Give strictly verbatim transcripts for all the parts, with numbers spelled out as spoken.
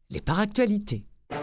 les paractualités.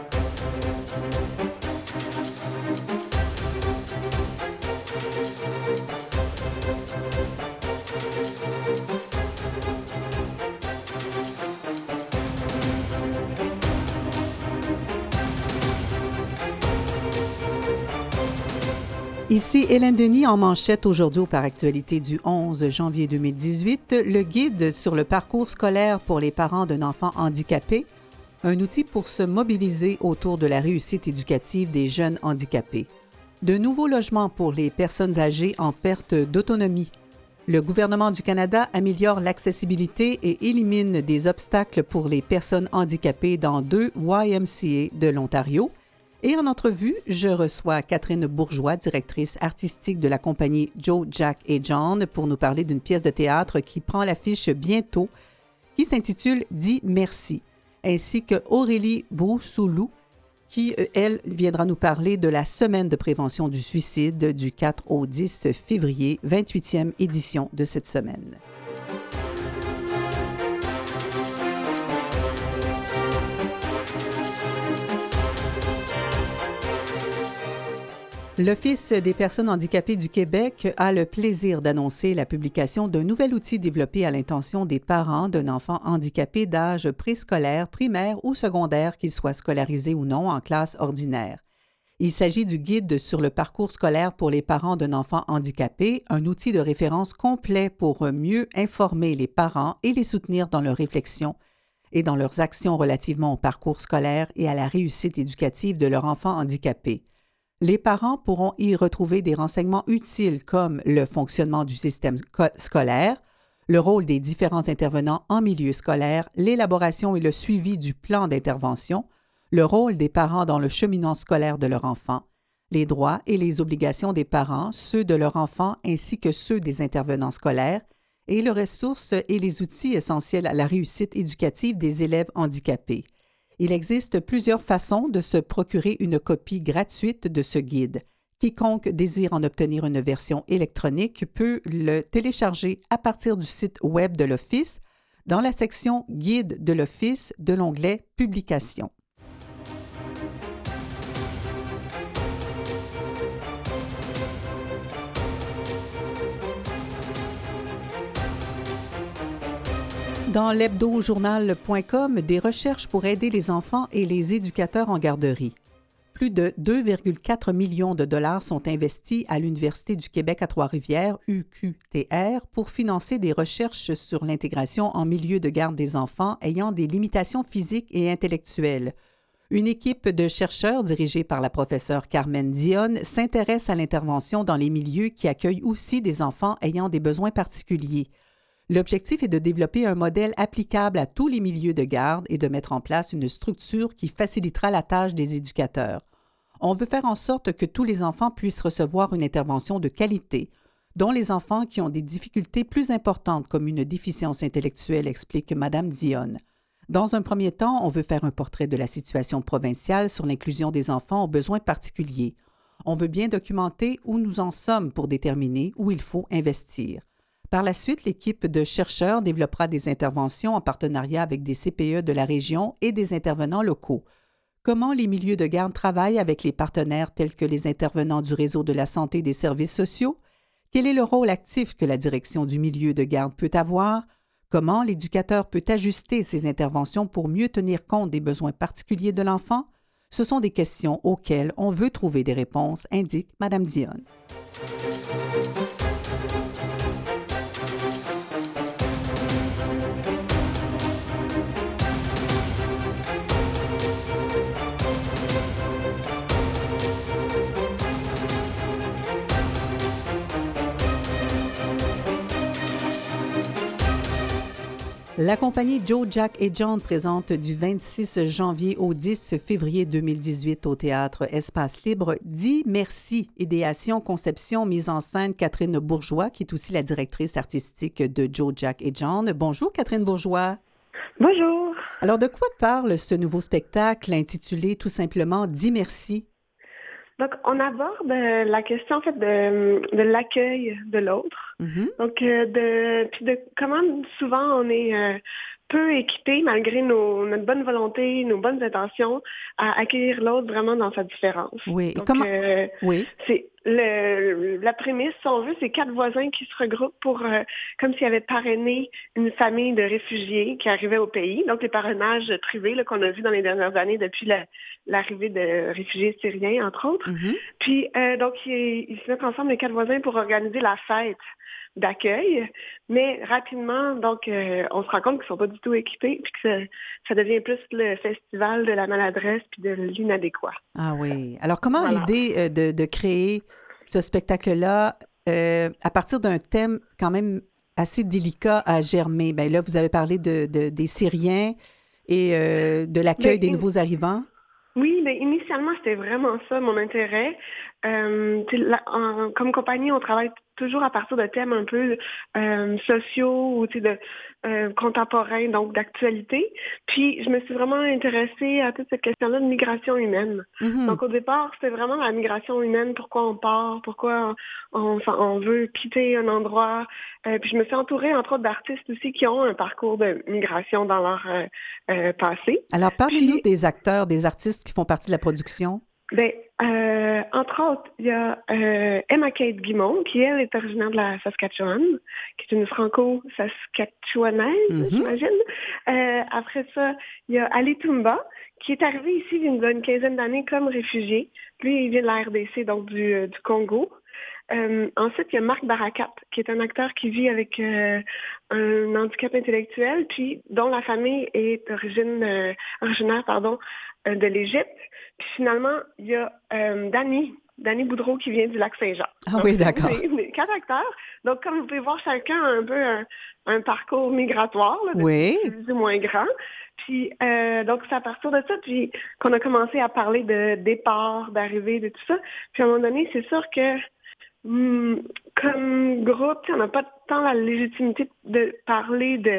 Ici Hélène Denis en manchette aujourd'hui au Paractualité du onze janvier deux mille dix-huit, le guide sur le parcours scolaire pour les parents d'un enfant handicapé, un outil pour se mobiliser autour de la réussite éducative des jeunes handicapés. De nouveaux logements pour les personnes âgées en perte d'autonomie. Le gouvernement du Canada améliore l'accessibilité et élimine des obstacles pour les personnes handicapées dans deux Y M C A de l'Ontario. Et en entrevue, je reçois Catherine Bourgeois, directrice artistique de la compagnie Joe, Jack et John, pour nous parler d'une pièce de théâtre qui prend l'affiche bientôt, qui s'intitule « Dis merci », ainsi que Aurélie Broussoulou, qui, elle, viendra nous parler de la Semaine de prévention du suicide du quatre au dix février, vingt-huitième édition de cette semaine. L'Office des personnes handicapées du Québec a le plaisir d'annoncer la publication d'un nouvel outil développé à l'intention des parents d'un enfant handicapé d'âge préscolaire, primaire ou secondaire, qu'il soit scolarisé ou non en classe ordinaire. Il s'agit du guide sur le parcours scolaire pour les parents d'un enfant handicapé, un outil de référence complet pour mieux informer les parents et les soutenir dans leurs réflexions et dans leurs actions relativement au parcours scolaire et à la réussite éducative de leur enfant handicapé. Les parents pourront y retrouver des renseignements utiles comme le fonctionnement du système scolaire, le rôle des différents intervenants en milieu scolaire, l'élaboration et le suivi du plan d'intervention, le rôle des parents dans le cheminement scolaire de leur enfant, les droits et les obligations des parents, ceux de leur enfant ainsi que ceux des intervenants scolaires, et les ressources et les outils essentiels à la réussite éducative des élèves handicapés. Il existe plusieurs façons de se procurer une copie gratuite de ce guide. Quiconque désire en obtenir une version électronique peut le télécharger à partir du site Web de l'Office dans la section Guide de l'Office de l'onglet Publications. Dans l'hebdo journal point com, des recherches pour aider les enfants et les éducateurs en garderie. Plus de deux virgule quatre millions de dollars sont investis à l'Université du Québec à Trois-Rivières, U Q T R, pour financer des recherches sur l'intégration en milieu de garde des enfants ayant des limitations physiques et intellectuelles. Une équipe de chercheurs dirigée par la professeure Carmen Dionne s'intéresse à l'intervention dans les milieux qui accueillent aussi des enfants ayant des besoins particuliers. L'objectif est de développer un modèle applicable à tous les milieux de garde et de mettre en place une structure qui facilitera la tâche des éducateurs. On veut faire en sorte que tous les enfants puissent recevoir une intervention de qualité, dont les enfants qui ont des difficultés plus importantes comme une déficience intellectuelle, explique Mme Dionne. Dans un premier temps, on veut faire un portrait de la situation provinciale sur l'inclusion des enfants aux besoins particuliers. On veut bien documenter où nous en sommes pour déterminer où il faut investir. Par la suite, l'équipe de chercheurs développera des interventions en partenariat avec des C P E de la région et des intervenants locaux. Comment les milieux de garde travaillent avec les partenaires tels que les intervenants du réseau de la santé et des services sociaux? Quel est le rôle actif que la direction du milieu de garde peut avoir? Comment l'éducateur peut ajuster ses interventions pour mieux tenir compte des besoins particuliers de l'enfant? Ce sont des questions auxquelles on veut trouver des réponses, indique Mme Dionne. La compagnie Joe, Jack et John présente du vingt-six janvier au dix février deux mille dix-huit au Théâtre Espace Libre « Dis merci », idéation, conception, mise en scène, Catherine Bourgeois, qui est aussi la directrice artistique de Joe, Jack et John. Bonjour Catherine Bourgeois. Bonjour. Alors, de quoi parle ce nouveau spectacle intitulé tout simplement « Dis merci ». Donc, on aborde euh, la question en fait de, de l'accueil de l'autre. Mm-hmm. Donc, euh, de, puis de comment souvent on est euh, peu équipés, malgré nos, notre bonne volonté, nos bonnes intentions, à accueillir l'autre vraiment dans sa différence. Oui. Et Donc, comment... euh, Oui. c'est le, la prémisse, si on veut, c'est quatre voisins qui se regroupent pour, euh, comme s'ils avaient parrainé une famille de réfugiés qui arrivaient au pays. Donc, les parrainages privés là, qu'on a vus dans les dernières années depuis la, l'arrivée de réfugiés syriens, entre autres. Mm-hmm. Puis, euh, donc, ils, ils se mettent ensemble, les quatre voisins, pour organiser la fête d'accueil, mais rapidement, donc, euh, on se rend compte qu'ils ne sont pas du tout équipés, puis que ça, ça devient plus le festival de la maladresse puis de l'inadéquat. Ah oui. Alors, comment Voilà. l'idée euh, de, de créer ce spectacle-là, euh, à partir d'un thème quand même assez délicat à germer? Bien là, vous avez parlé de, de, des Syriens et euh, de l'accueil Mais, des nouveaux arrivants. Oui, mais initialement, c'était vraiment ça, mon intérêt. Euh, la, en, comme compagnie, on travaille toujours à partir de thèmes un peu euh, sociaux ou de euh, contemporains, donc d'actualité. Puis, je me suis vraiment intéressée à toute cette question-là de migration humaine. Mm-hmm. Donc, au départ, c'était vraiment la migration humaine, pourquoi on part, pourquoi on, on, on veut quitter un endroit. Euh, puis, je me suis entourée, entre autres, d'artistes aussi qui ont un parcours de migration dans leur euh, euh, passé. Alors, parlez-nous Puis, des acteurs, des artistes qui font partie de la production. Ben, euh, entre autres, il y a euh, Emma Kate Guimond, qui, elle, est originaire de la Saskatchewan, qui est une franco-saskatchewanaise, mm-hmm. j'imagine. Euh, après ça, il y a Ali Toumba, qui est arrivé ici il y a une quinzaine d'années comme réfugié. Lui, il vient de la R D C, donc du, euh, du Congo. Euh, ensuite, il y a Marc Barakat, qui est un acteur qui vit avec euh, un handicap intellectuel, puis dont la famille est d'origine, euh, originaire pardon, euh, de l'Égypte. Puis finalement, il y a euh, Dany, Dany Boudreau qui vient du Lac-Saint-Jean. Ah donc, oui, d'accord. Les, les quatre acteurs. Donc, comme vous pouvez voir, chacun a un peu un, un parcours migratoire, là, de oui. plus ou moins grand. Puis, euh, donc, c'est à partir de ça puis qu'on a commencé à parler de départ, d'arrivée, de tout ça. Puis, à un moment donné, c'est sûr que hum, comme groupe, on n'a pas tant la légitimité de parler de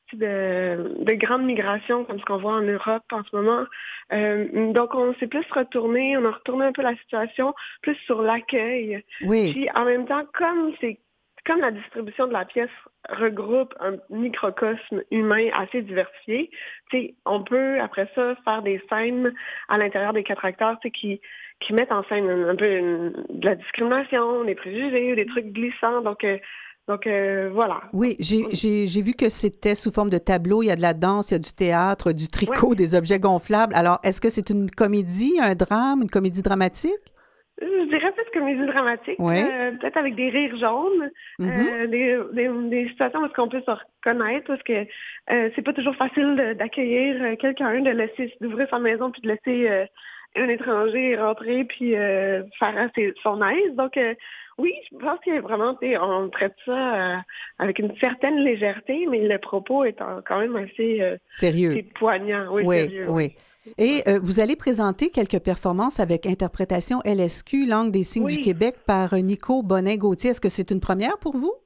De, de grandes migrations comme ce qu'on voit en Europe en ce moment. Euh, donc, on s'est plus retourné, on a retourné un peu la situation, plus sur l'accueil. Oui. Puis, en même temps, comme c'est comme la distribution de la pièce regroupe un microcosme humain assez diversifié, on peut, après ça, faire des scènes à l'intérieur des quatre acteurs qui, qui mettent en scène un, un peu une, de la discrimination, des préjugés, des trucs glissants. Donc, euh, Donc, euh, voilà. Oui, j'ai, j'ai, j'ai vu que c'était sous forme de tableau. Il y a de la danse, il y a du théâtre, du tricot, ouais. Des objets gonflables. Alors, est-ce que c'est une comédie, un drame, une comédie dramatique? Je dirais plus comédie dramatique, ouais. euh, peut-être avec des rires jaunes, mm-hmm. euh, des, des, des situations où on peut se reconnaître, parce que euh, c'est pas toujours facile de, d'accueillir quelqu'un, de laisser d'ouvrir sa maison puis de laisser euh, un étranger rentrer puis euh, faire ses, son aise. Donc, euh, oui, je pense que vraiment, on traite ça euh, avec une certaine légèreté, mais le propos est quand même assez euh, sérieux, assez poignant. Oui, oui, sérieux, oui. oui. Et euh, vous allez présenter quelques performances avec interprétation L S Q, Langue des signes oui. du Québec, par Nico Bonnet-Gauthier. Est-ce que c'est une première pour vous?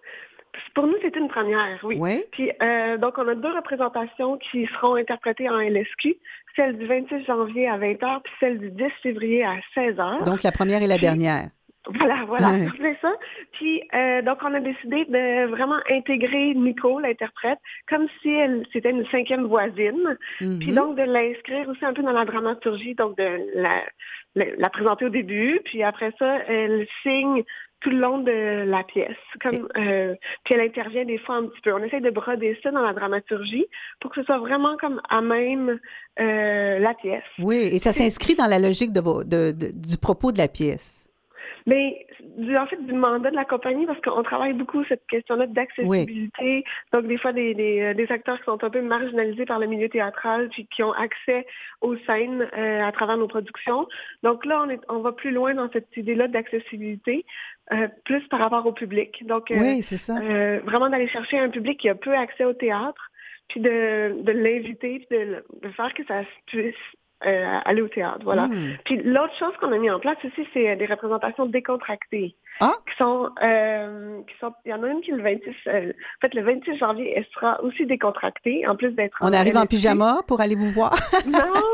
Pour nous, c'est une première, oui. oui. Puis, euh, donc, on a deux représentations qui seront interprétées en L S Q, celle du vingt-six janvier à vingt heures, puis celle du dix février à seize heures. Donc, la première et la puis, dernière. Voilà, voilà, ouais. C'est ça. Puis, euh, donc, on a décidé de vraiment intégrer Nico, l'interprète, comme si elle c'était une cinquième voisine. Mm-hmm. Puis donc, de l'inscrire aussi un peu dans la dramaturgie, donc de la, la, la présenter au début. Puis après ça, elle signe tout le long de la pièce. Comme, euh, puis elle intervient des fois un petit peu. On essaie de broder ça dans la dramaturgie pour que ce soit vraiment comme à même euh, la pièce. Oui, et ça s'inscrit dans la logique de vos, de, de, du propos de la pièce. Mais du, en fait, du mandat de la compagnie, parce qu'on travaille beaucoup cette question-là d'accessibilité. Oui. Donc, des fois, des, des, des acteurs qui sont un peu marginalisés par le milieu théâtral, puis qui ont accès aux scènes euh, à travers nos productions. Donc là, on, est, on va plus loin dans cette idée-là d'accessibilité, euh, plus par rapport au public. Donc, euh, oui, c'est ça. Euh, vraiment d'aller chercher un public qui a peu accès au théâtre, puis de, de l'inviter, puis de, de faire que ça puisse Euh, aller au théâtre, voilà. Mm. Puis l'autre chose qu'on a mis en place aussi, c'est des représentations décontractées. Ah? Qui sont, euh, qui sont, il y en a une qui est le vingt-six, euh, en fait, le vingt-six janvier, elle sera aussi décontractée, en plus d'être... On en arrive L S Q. En pyjama pour aller vous voir? Non!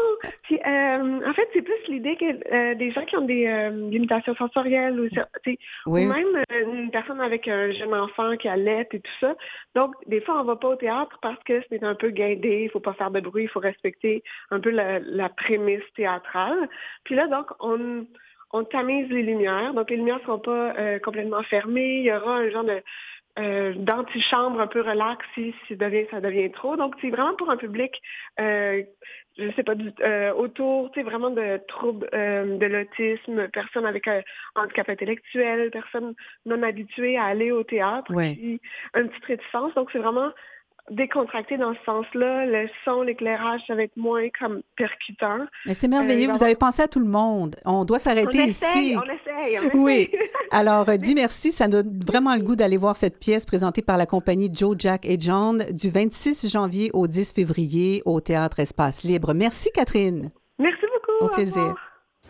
Puis, euh, en fait, c'est plus l'idée que euh, des gens qui ont des euh, limitations sensorielles ou, oui. ou même euh, une personne avec un jeune enfant qui allait et tout ça. Donc, des fois, on ne va pas au théâtre parce que c'est un peu guindé, il ne faut pas faire de bruit, il faut respecter un peu la, la prémisse théâtrale. Puis là, donc, on, on tamise les lumières. Donc, les lumières ne seront pas euh, complètement fermées. Il y aura un genre de... Euh, d'antichambre un peu relax si, si devient, ça devient trop. Donc, c'est vraiment pour un public, euh, je sais pas, du, euh, autour, tu sais, vraiment de troubles euh, de l'autisme, personnes avec un handicap intellectuel, personnes non habituées à aller au théâtre, ouais. puis une petite réticence. Donc, c'est vraiment décontracté dans ce sens-là. Le son, l'éclairage, ça va être moins comme percutant. Mais c'est merveilleux. Euh, Vous avez pensé à tout le monde. On doit s'arrêter on essaye, ici. On essaye, on essaye. Oui. Alors, euh, dis merci. Ça donne vraiment le goût d'aller voir cette pièce présentée par la compagnie Joe, Jack et John du vingt-six janvier au dix février au Théâtre Espace Libre. Merci, Catherine. Merci beaucoup. Au plaisir. Au revoir.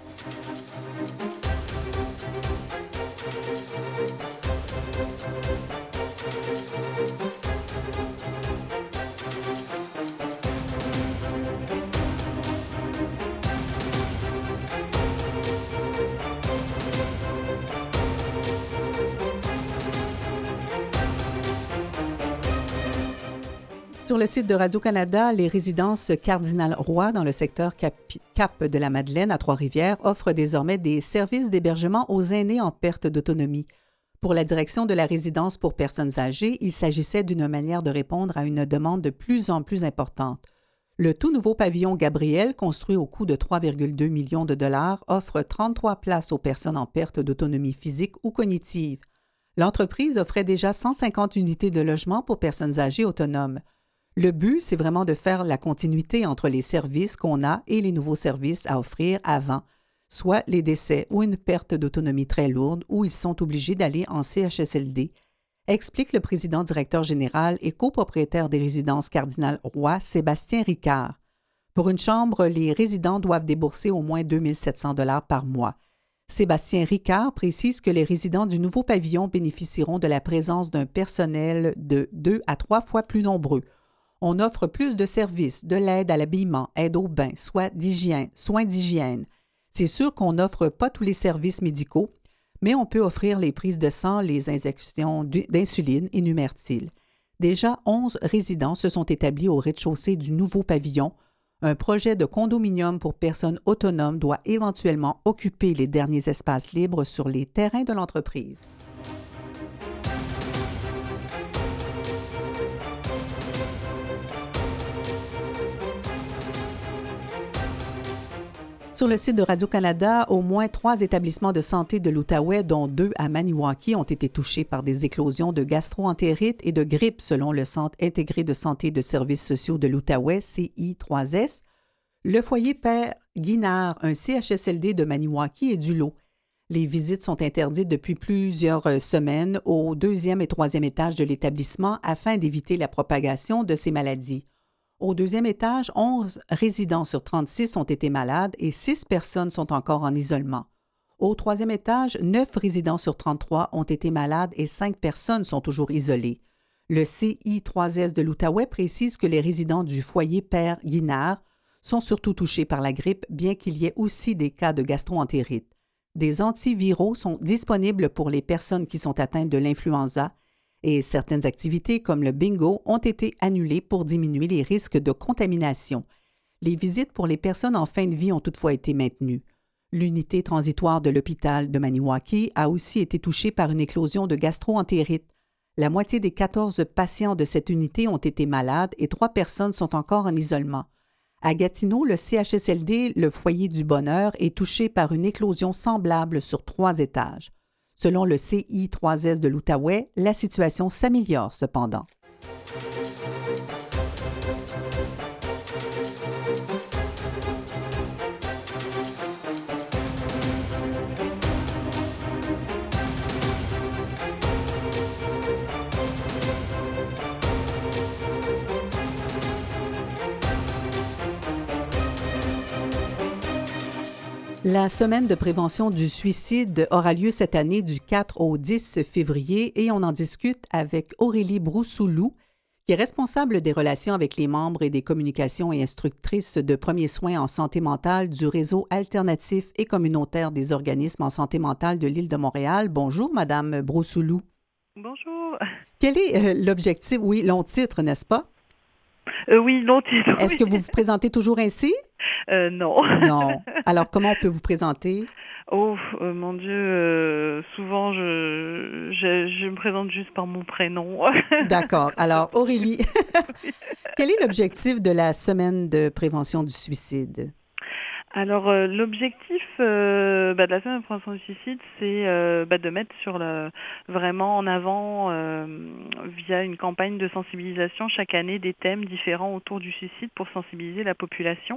Sur le site de Radio-Canada, les résidences Cardinal Roy dans le secteur Cap, Cap de la Madeleine à Trois-Rivières offrent désormais des services d'hébergement aux aînés en perte d'autonomie. Pour la direction de la résidence pour personnes âgées, il s'agissait d'une manière de répondre à une demande de plus en plus importante. Le tout nouveau pavillon Gabriel, construit au coût de trois virgule deux millions de dollars, offre trente-trois places aux personnes en perte d'autonomie physique ou cognitive. L'entreprise offrait déjà cent cinquante unités de logement pour personnes âgées autonomes. Le but, c'est vraiment de faire la continuité entre les services qu'on a et les nouveaux services à offrir avant, soit les décès ou une perte d'autonomie très lourde où ils sont obligés d'aller en C H S L D, explique le président-directeur général et copropriétaire des résidences Cardinal Roy, Sébastien Ricard. Pour une chambre, les résidents doivent débourser au moins deux mille sept cents dollars par mois. Sébastien Ricard précise que les résidents du nouveau pavillon bénéficieront de la présence d'un personnel de deux à trois fois plus nombreux. On offre plus de services, de l'aide à l'habillement, aide au bain, soit d'hygiène, soins d'hygiène. C'est sûr qu'on n'offre pas tous les services médicaux, mais on peut offrir les prises de sang, les injections d'insuline, énumère-t-il. Déjà, onze résidents se sont établis au rez-de-chaussée du nouveau pavillon. Un projet de condominium pour personnes autonomes doit éventuellement occuper les derniers espaces libres sur les terrains de l'entreprise. Sur le site de Radio-Canada, au moins trois établissements de santé de l'Outaouais, dont deux à Maniwaki, ont été touchés par des éclosions de gastro-entérite et de grippe, selon le Centre intégré de santé de services sociaux de l'Outaouais, C I trois S. Le foyer Père Guinard, un C H S L D de Maniwaki, est du lot. Les visites sont interdites depuis plusieurs semaines au deuxième et troisième étage de l'établissement afin d'éviter la propagation de ces maladies. Au deuxième étage, onze résidents sur trente-six ont été malades et six personnes sont encore en isolement. Au troisième étage, neuf résidents sur trente-trois ont été malades et cinq personnes sont toujours isolées. Le C I trois S de l'Outaouais précise que les résidents du foyer Père Guinard sont surtout touchés par la grippe, bien qu'il y ait aussi des cas de gastro-entérite. Des antiviraux sont disponibles pour les personnes qui sont atteintes de l'influenza et certaines activités comme le bingo ont été annulées pour diminuer les risques de contamination. Les visites pour les personnes en fin de vie ont toutefois été maintenues. L'unité transitoire de l'hôpital de Maniwaki a aussi été touchée par une éclosion de gastro-entérite. La moitié des quatorze patients de cette unité ont été malades et trois personnes sont encore en isolement. À Gatineau, le C H S L D, le foyer du Bonheur, est touché par une éclosion semblable sur trois étages. Selon le C I trois S de l'Outaouais, la situation s'améliore cependant. La semaine de prévention du suicide aura lieu cette année du quatre au dix février et on en discute avec Aurélie Broussoulou, qui qui est responsable des relations avec les membres et des communications et instructrice de premiers soins en santé mentale du réseau alternatif et communautaire des organismes en santé mentale de l'île de Montréal. Bonjour, Madame Brossoulou. Bonjour. Quel est euh, l'objectif? Oui, long titre, n'est-ce pas? Euh, oui, long titre. Est-ce oui. que vous vous présentez toujours ainsi? Euh, non. Non. Alors, comment on peut vous présenter? Oh, euh, mon Dieu, euh, souvent je, je, je me présente juste par mon prénom. D'accord. Alors, Aurélie, quel est l'objectif de la semaine de prévention du suicide? Alors, euh, l'objectif euh, bah, de la semaine de prévention du suicide, c'est euh, bah, de mettre sur le, vraiment en avant, euh, via une campagne de sensibilisation chaque année, des thèmes différents autour du suicide pour sensibiliser la population.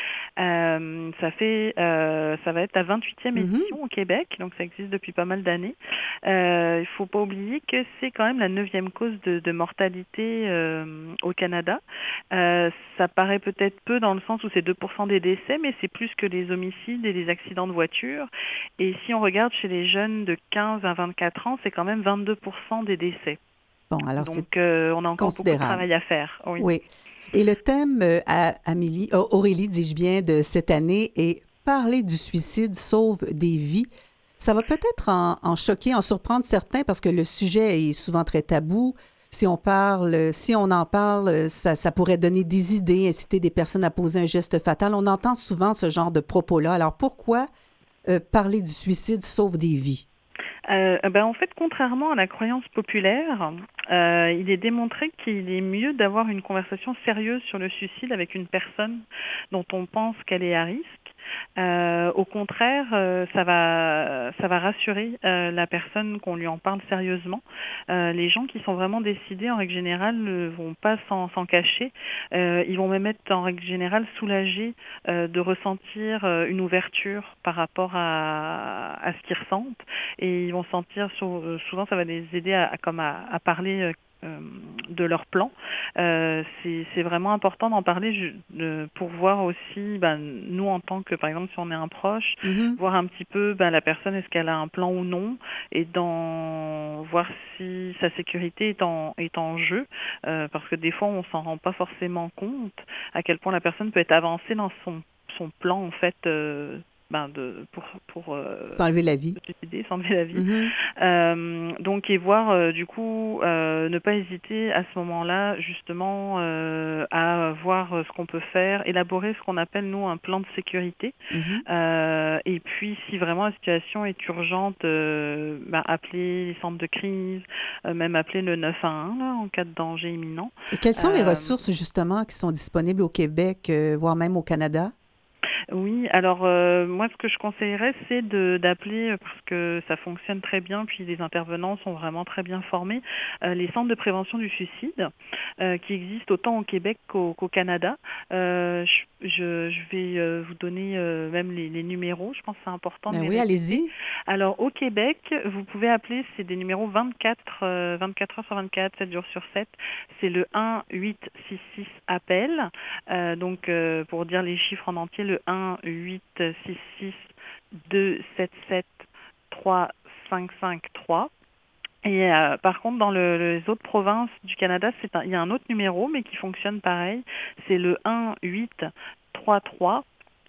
Euh, ça fait, euh, ça va être la vingt-huitième Mm-hmm. édition au Québec, donc ça existe depuis pas mal d'années. Euh, il faut pas oublier que c'est quand même la neuvième cause de, de mortalité euh, au Canada. Euh, ça paraît peut-être peu dans le sens où c'est deux pour cent des décès, mais c'est plus que les homicides et les accidents de voiture. Et si on regarde chez les jeunes de quinze à vingt-quatre ans, c'est quand même vingt-deux pour cent des décès. Bon, alors c'est Donc euh, on a encore beaucoup de considérable. travail à faire. Oui. Oui. Et le thème, euh, à Amélie, oh, Aurélie, dis-je bien, de cette année est parler du suicide sauve des vies. Ça va peut-être en, en choquer, en surprendre certains parce que le sujet est souvent très tabou. Si on parle, si on en parle, ça, ça pourrait donner des idées, inciter des personnes à poser un geste fatal. On entend souvent ce genre de propos-là. Alors pourquoi euh, parler du suicide sauve des vies? Euh, ben en fait, contrairement à la croyance populaire, euh, il est démontré qu'il est mieux d'avoir une conversation sérieuse sur le suicide avec une personne dont on pense qu'elle est à risque. Euh, au contraire, euh, ça va, ça va rassurer euh, la personne qu'on lui en parle sérieusement. Euh, les gens qui sont vraiment décidés, en règle générale, ne vont pas s'en, s'en cacher. Euh, ils vont même être, en règle générale, soulagés euh, de ressentir euh, une ouverture par rapport à, à ce qu'ils ressentent. Et ils vont sentir, souvent, ça va les aider à, à, comme à, à parler euh, Euh, de leur plan. Euh, c'est, c'est vraiment important d'en parler je, de, pour voir aussi, ben, nous en tant que, par exemple, si on est un proche, Mm-hmm. voir un petit peu ben, la personne, est-ce qu'elle a un plan ou non, et dans, voir si sa sécurité est en, est en jeu, euh, parce que des fois, on s'en rend pas forcément compte à quel point la personne peut être avancée dans son, son plan, en fait, euh, Ben de, pour, pour euh, S'enlever la vie. suicider, s'enlever la vie. Mm-hmm. Euh, donc, et voir, euh, du coup, euh, ne pas hésiter à ce moment-là, justement, euh, à voir ce qu'on peut faire, élaborer ce qu'on appelle, nous, un plan de sécurité. Mm-hmm. Euh, et puis, si vraiment la situation est urgente, euh, ben, appeler les centres de crise, euh, même appeler le neuf un un, là, en cas de danger imminent. Et quelles sont les Euh, ressources, justement, qui sont disponibles au Québec, euh, voire même au Canada? Oui, alors euh, moi ce que je conseillerais c'est de, d'appeler, euh, parce que ça fonctionne très bien, puis les intervenants sont vraiment très bien formés, euh, les centres de prévention du suicide euh, qui existent autant au Québec qu'au, qu'au Canada. Euh, je, je, je vais euh, vous donner euh, même les, les numéros, je pense que c'est important de Ben les oui, répéter. allez-y. Alors au Québec, vous pouvez appeler, c'est des numéros vingt-quatre, euh, vingt-quatre heures sur vingt-quatre, sept jours sur sept, c'est le un huit six six appel, euh, donc euh, pour dire les chiffres en entier, le un huit six six deux sept sept trois cinq cinq trois. Et euh, par contre, dans le, les autres provinces du Canada, c'est un, il y a un autre numéro, mais qui fonctionne pareil. C'est le un huit trois trois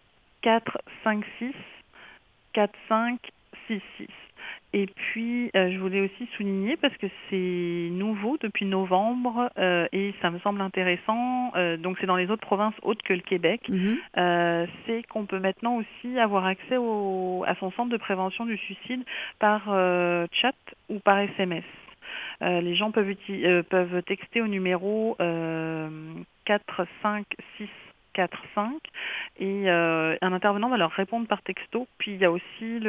quatre cinq six quatre cinq six six. Et puis, euh, je voulais aussi souligner, parce que c'est nouveau depuis novembre euh, et ça me semble intéressant, euh, donc c'est dans les autres provinces autres que le Québec, Mm-hmm. euh, c'est qu'on peut maintenant aussi avoir accès au, à son centre de prévention du suicide par euh, chat ou par S M S. Euh, les gens peuvent, uti- euh, peuvent texter au numéro euh, quatre cinq six quatre cinq et euh, un intervenant va leur répondre par texto. Puis il y a aussi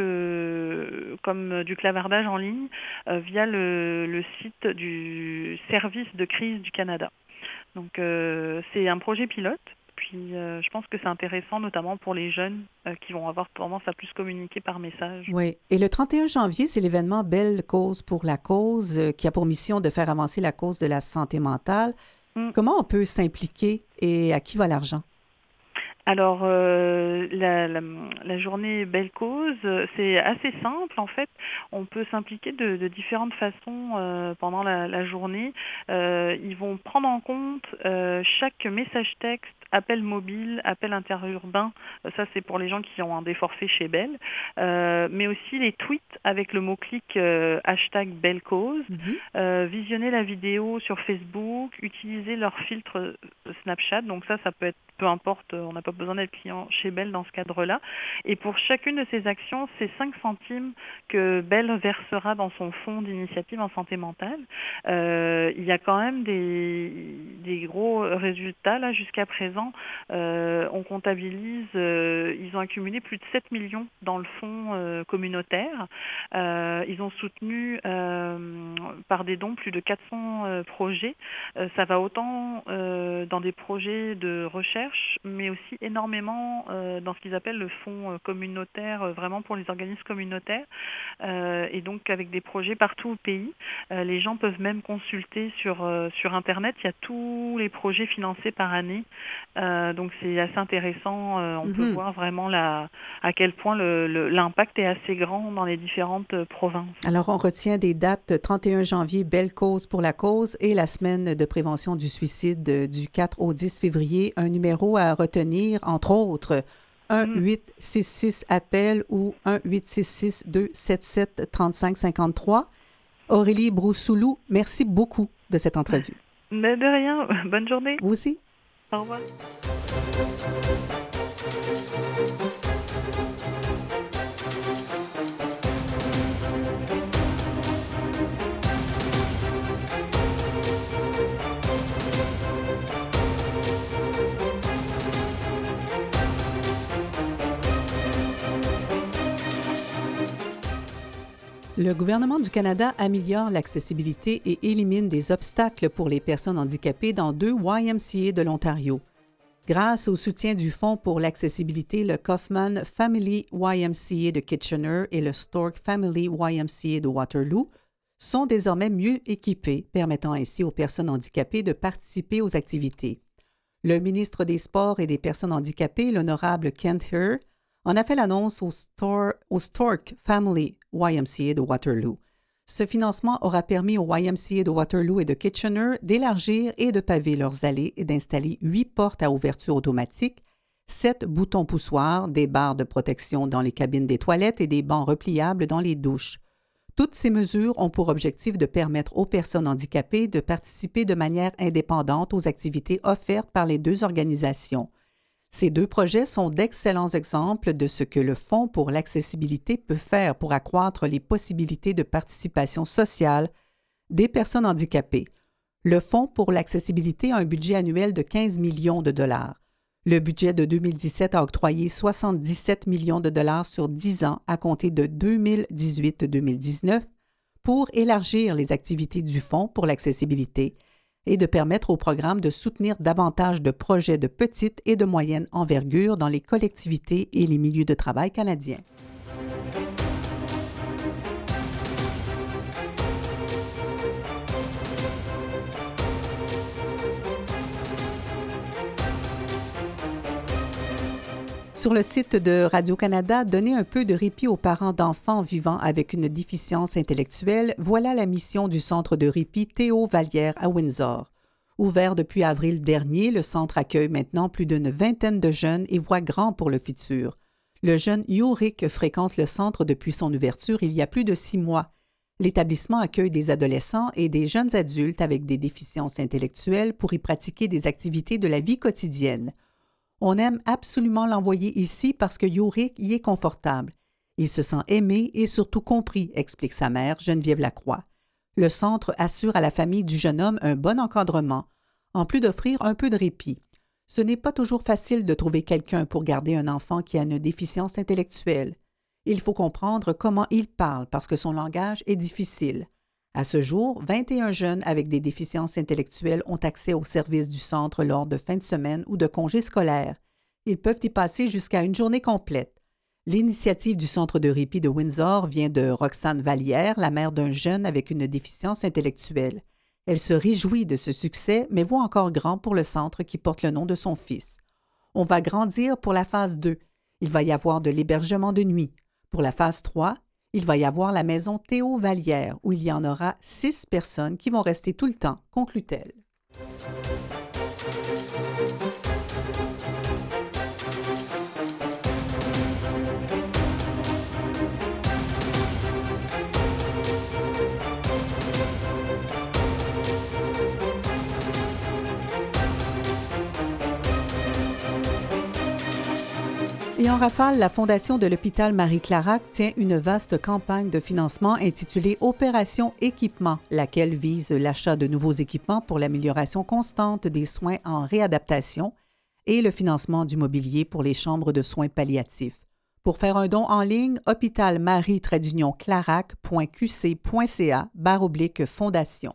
le comme du clavardage en ligne euh, via le, le site du service de crise du Canada. Donc euh, c'est un projet pilote. Puis euh, je pense que c'est intéressant, notamment pour les jeunes euh, qui vont avoir tendance à plus communiquer par message. Oui. Et le trente et un janvier, c'est l'événement Belle cause pour la cause euh, qui a pour mission de faire avancer la cause de la santé mentale. Mm. Comment on peut s'impliquer et à qui va l'argent? Alors, euh, la, la, la journée Belle Cause, euh, c'est assez simple en fait. On peut s'impliquer de, de différentes façons euh, pendant la, la journée. Euh, ils vont prendre en compte euh, chaque message texte, appel mobile, appel interurbain. Euh, ça, c'est pour les gens qui ont un des forfaits chez Bell. Euh, mais aussi les tweets avec le mot-clic euh, hashtag Belle Cause. Mhm. Euh, visionner la vidéo sur Facebook, utiliser leur filtre euh, Snapchat. Donc ça, ça peut être peu importe, on n'a pas besoin d'être client chez Bell dans ce cadre-là. Et pour chacune de ces actions, c'est cinq centimes que Bell versera dans son fonds d'initiative en santé mentale. Euh, il y a quand même des, des gros résultats là jusqu'à présent. Euh, on comptabilise, euh, ils ont accumulé plus de sept millions dans le fonds euh, communautaire. Euh, ils ont soutenu euh, par des dons plus de quatre cents euh, projets. Euh, ça va autant euh, dans des projets de recherche, mais aussi énormément euh, dans ce qu'ils appellent le fonds euh, communautaire, euh, vraiment pour les organismes communautaires, euh, et donc avec des projets partout au pays. Euh, les gens peuvent même consulter sur, euh, sur Internet, il y a tous les projets financés par année, euh, donc c'est assez intéressant, euh, on Mhm. peut voir vraiment la, à quel point le, le, l'impact est assez grand dans les différentes euh, provinces. Alors, on retient des dates trente et un janvier, Belle Cause pour la cause, et la semaine de prévention du suicide euh, du quatre au dix février. Un numéro à retenir, entre autres, un huit six six appel ou un huit six six deux sept sept trois cinq cinq trois. Aurélie Broussoulou, merci beaucoup de cette entrevue. Mais de rien, bonne journée. Vous aussi. Au revoir. Le gouvernement du Canada améliore l'accessibilité et élimine des obstacles pour les personnes handicapées dans deux Y M C A de l'Ontario. Grâce au soutien du Fonds pour l'accessibilité, le Kaufman Family Y M C A de Kitchener et le Stork Family Y M C A de Waterloo sont désormais mieux équipés, permettant ainsi aux personnes handicapées de participer aux activités. Le ministre des Sports et des Personnes handicapées, l'honorable Kent Heer, en a fait l'annonce au, Stor- au Stork Family Y M C A de Waterloo. Ce financement aura permis au Y M C A de Waterloo et de Kitchener d'élargir et de paver leurs allées et d'installer huit portes à ouverture automatique, sept boutons poussoirs, des barres de protection dans les cabines des toilettes et des bancs repliables dans les douches. Toutes ces mesures ont pour objectif de permettre aux personnes handicapées de participer de manière indépendante aux activités offertes par les deux organisations. Ces deux projets sont d'excellents exemples de ce que le Fonds pour l'accessibilité peut faire pour accroître les possibilités de participation sociale des personnes handicapées. Le Fonds pour l'accessibilité a un budget annuel de quinze millions de dollars. Le budget de deux mille dix-sept a octroyé soixante-dix-sept millions de dollars sur dix ans à compter de deux mille dix-huit à deux mille dix-neuf pour élargir les activités du Fonds pour l'accessibilité et de permettre au programme de soutenir davantage de projets de petite et de moyenne envergure dans les collectivités et les milieux de travail canadiens. Sur le site de Radio-Canada, donner un peu de répit aux parents d'enfants vivant avec une déficience intellectuelle, voilà la mission du centre de répit Théo Vallière à Windsor. Ouvert depuis avril dernier, le centre accueille maintenant plus d'une vingtaine de jeunes et voit grand pour le futur. Le jeune Yorick fréquente le centre depuis son ouverture il y a plus de six mois. L'établissement accueille des adolescents et des jeunes adultes avec des déficiences intellectuelles pour y pratiquer des activités de la vie quotidienne. On aime absolument l'envoyer ici parce que Yorick y est confortable. Il se sent aimé et surtout compris, explique sa mère, Geneviève Lacroix. Le centre assure à la famille du jeune homme un bon encadrement, en plus d'offrir un peu de répit. Ce n'est pas toujours facile de trouver quelqu'un pour garder un enfant qui a une déficience intellectuelle. Il faut comprendre comment il parle parce que son langage est difficile. À ce jour, vingt et un jeunes avec des déficiences intellectuelles ont accès aux services du centre lors de fins de semaine ou de congés scolaires. Ils peuvent y passer jusqu'à une journée complète. L'initiative du centre de répit de Windsor vient de Roxane Vallière, la mère d'un jeune avec une déficience intellectuelle. Elle se réjouit de ce succès, mais voit encore grand pour le centre qui porte le nom de son fils. On va grandir pour la phase deux. Il va y avoir de l'hébergement de nuit. Pour la phase trois, il va y avoir la maison Théo Vallière, où il y en aura six personnes qui vont rester tout le temps, conclut-elle. Et en rafale, la Fondation de l'hôpital Marie-Clarac tient une vaste campagne de financement intitulée Opération Équipement, laquelle vise l'achat de nouveaux équipements pour l'amélioration constante des soins en réadaptation et le financement du mobilier pour les chambres de soins palliatifs. Pour faire un don en ligne, hôpital marie clarac point q c point c a barre oblique fondation.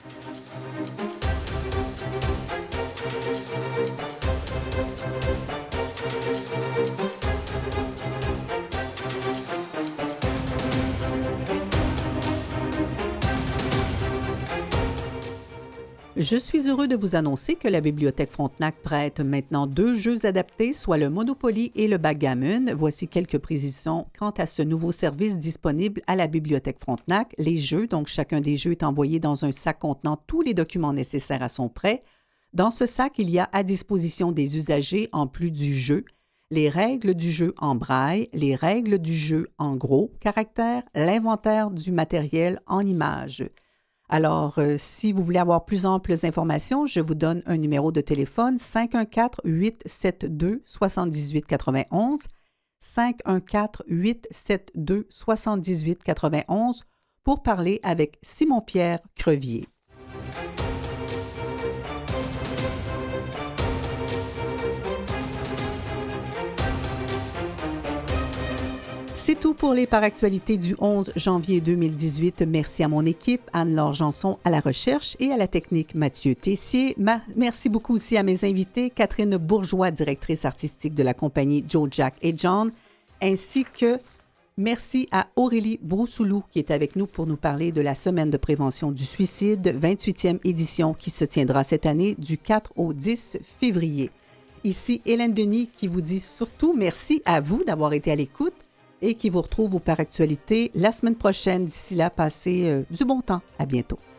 Je suis heureux de vous annoncer que la Bibliothèque Frontenac prête maintenant deux jeux adaptés, soit le Monopoly et le Backgammon. Voici quelques précisions quant à ce nouveau service disponible à la Bibliothèque Frontenac. Les jeux, donc chacun des jeux est envoyé dans un sac contenant tous les documents nécessaires à son prêt. Dans ce sac, il y a à disposition des usagers, en plus du jeu, les règles du jeu en braille, les règles du jeu en gros caractères, l'inventaire du matériel en images. Alors, euh, si vous voulez avoir plus amples informations, je vous donne un numéro de téléphone cinq un quatre, huit sept deux, sept huit neuf un, cinq un quatre, huit sept deux, sept huit neuf un pour parler avec Simon-Pierre Crevier. C'est tout pour les Paractualités du onze janvier deux mille dix-huit. Merci à mon équipe, Anne-Laure Janson à la recherche et à la technique Mathieu Tessier. Ma- merci beaucoup aussi à mes invités, Catherine Bourgeois, directrice artistique de la compagnie Joe, Jack et John, ainsi que merci à Aurélie Broussoulou qui est avec nous pour nous parler de la Semaine de prévention du suicide, vingt-huitième édition qui se tiendra cette année du quatre au dix février. Ici Hélène Denis qui vous dit surtout merci à vous d'avoir été à l'écoute et qui vous retrouve aux Paractualités la semaine prochaine. D'ici là, passez euh, du bon temps. À bientôt.